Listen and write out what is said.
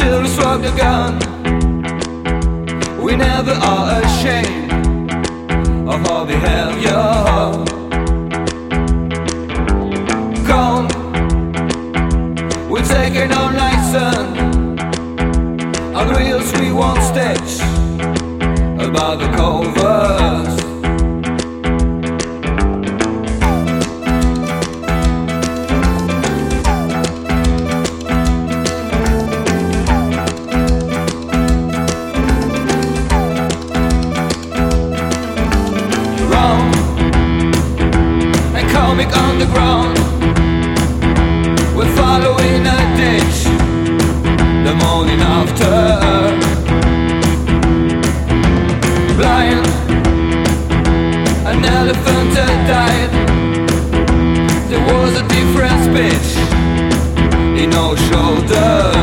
until we struck the gun. We never are ashamed of our behavior. Come, we're taking our license on reels we won't stitch about the covers. Comic on the ground, we're following a ditch the morning after. Blind, an elephant had died. There was a different speech in our shoulders.